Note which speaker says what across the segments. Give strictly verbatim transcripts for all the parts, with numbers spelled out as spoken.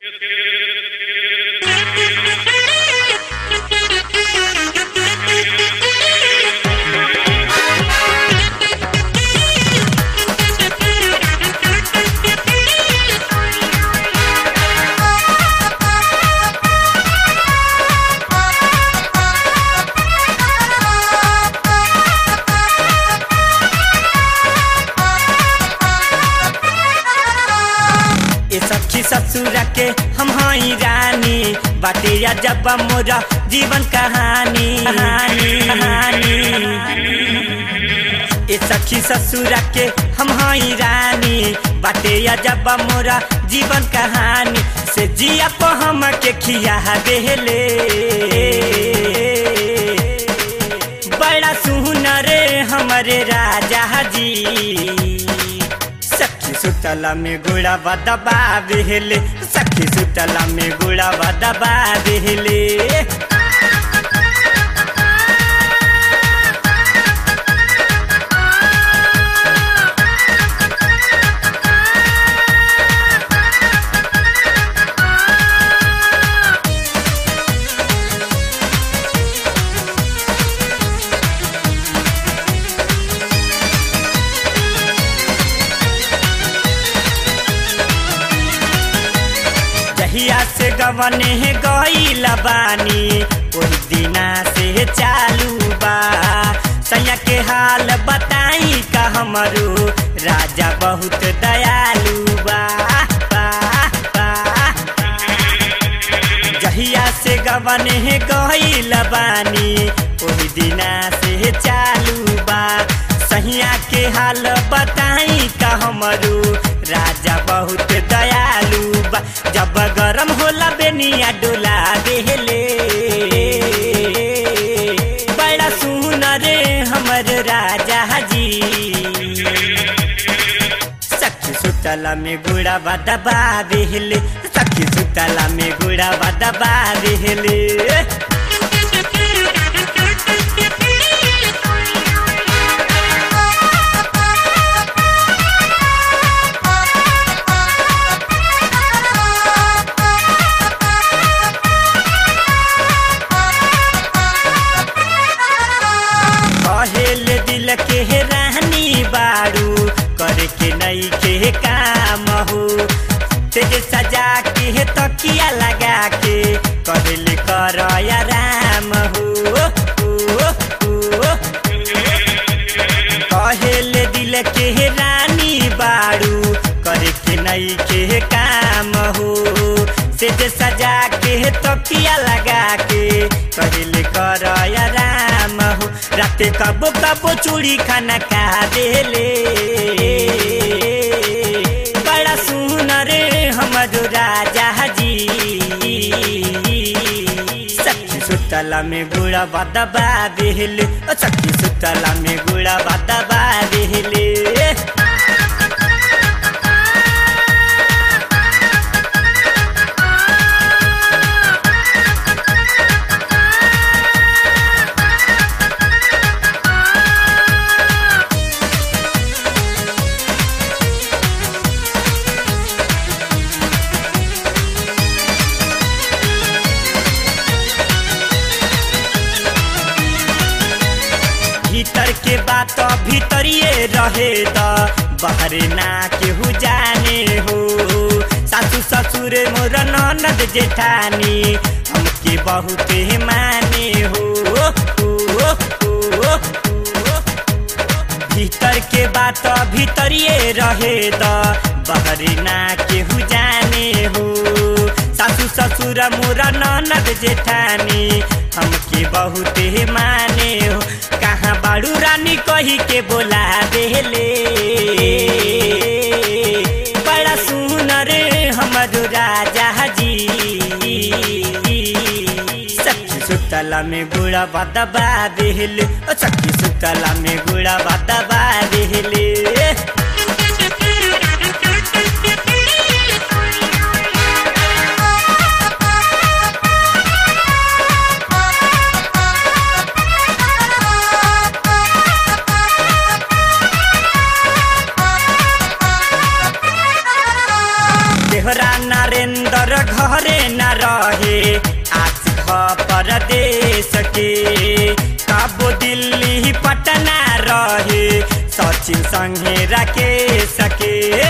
Speaker 1: ससुरा के हम हई रानी बाटे जब मोरा जीवन कहानी कहानी कहानी ए सखी ससुरा के हम हई रानी बाटे जब मोरा जीवन कहानी से जिया को हम के खिया देले बड़ा सुनर हमारे राजा जी सुतला में गुड़ा बदबा बेहले सखी सुतला में गुड़ा बदबा बेहले हिया से गवने गईल बानी ओही दिना से चालू बा सैया के हाल बताई का हमरो राजा बहुत दयालु बा, बा, बा। जहिया से गवने गईल बानी ओही दिना से चालू बा सैया के हाल बताई का हमरो राजा बहुत दयालु बा जब गरम होला बेनिया डोला देले बड़ा सुनर हमर राजा जी सखी सुतला में गुड़ा बदबा देले सखी सुतला में गुड़ा बदबा देले दिल के रानी बारू करे के नई के काम हो तेज सजा के तकिया लगा के कहल कर आराम हो कहल दिल के रानी बारू करे के नई के काम हो तेज सजा के तकिया लगा के कहल कर आराम हो राते कबो कबो चूड़ी खाना खा देले बड़ा सुनर हमर राजा जी सखी सुतला में गुड़ा बदबा देले सखी सुतला में गुड़ा बदबा देले भीतर के बात भीतरिए रहे द बाहर ना केहू जाने हो सासू ससुर मोर ननद जेठानी हमके बहुत माने हो भीतर के बात भीतरिए रहे द बाहर ना केहू जाने हो सासू ससुर मोर ननद जेठानी हमके बहुत माने हो कहाँ बाड़ू रानी कही के बोला देले बड़ा सुनर हमर राजा जी सखी सुतला में गुड़ा बदबा देले सखी सुतला में गुड़ा बदबा देले नरेंद्र घरे न रहे आज परदेश के कबो दिल्ली पटना रहे सचिन संगे राकेश के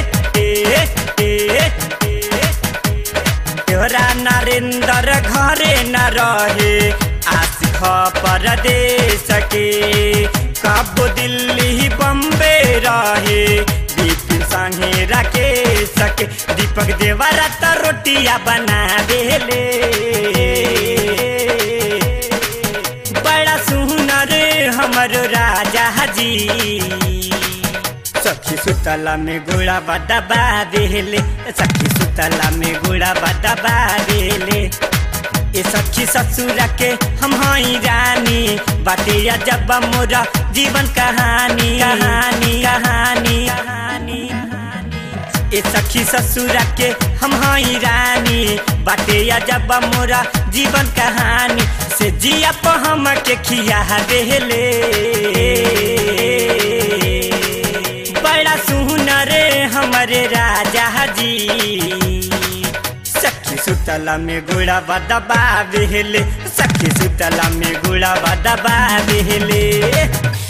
Speaker 1: तोरा नरेंद्र घरे न रहे आज परदेश के कबो दिल्ली बम्बे रहे दीपिन संगे राकेश के दीपक देवरा तो रोटिया बना देले बड़ा सुनर हमरो राजा जी सखी सुतला में गुड़ा बदबा देले सखी सुतला में गुड़ा बदबा देले ए सखी ससुर के हम हई रानी बाटे जब मोरा जीवन कहानी कहानी कहानी कहानी ए सखी ससुर के हम हई रानी बाटे जब मोरा जीवन कहानी से जिया तो हम के खिया देले बड़ा सुनर हमारे राजा जी सखी सुतला में गुड़ा बदबा बेले सखी सुतला में गुड़ा बदबा बेले।